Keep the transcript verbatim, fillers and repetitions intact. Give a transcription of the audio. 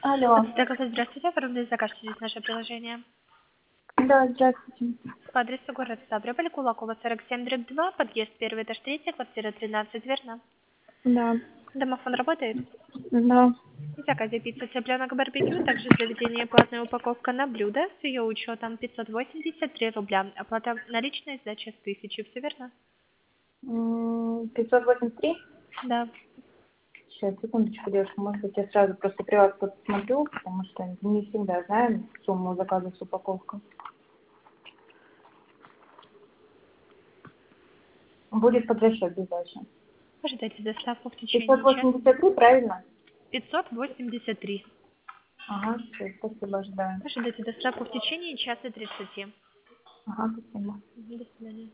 Алло. Здравствуйте, здравствуйте. Оформили заказ через наше приложение. Да, здравствуйте. По адресу город Ставрополь, Кулакова, сорок семь, дробь два, подъезд первый этаж третий, квартира тринадцать, верно? Да. Домофон работает? Да. В заказе пицца цыпленок барбекю, также заведение платная упаковка на блюдо с ее учетом пятьсот восемьдесят три рубля. Оплата наличной, сдача с тысячи, все верно? М, пятьсот восемьдесят три? Да. Сейчас, секундочку, девушка, может быть, я сразу просто при вас посмотрю, потому что не всегда знаем сумму заказа с упаковкой. Будет под расчет без дальше. Ожидайте доставку в пятьсот течение часа. восемьдесят три, правильно? пятьсот восемьдесят три. Ага, все, спасибо, ожидаю. Ожидайте доставку в течение часа тридцати. Ага, спасибо. До свидания.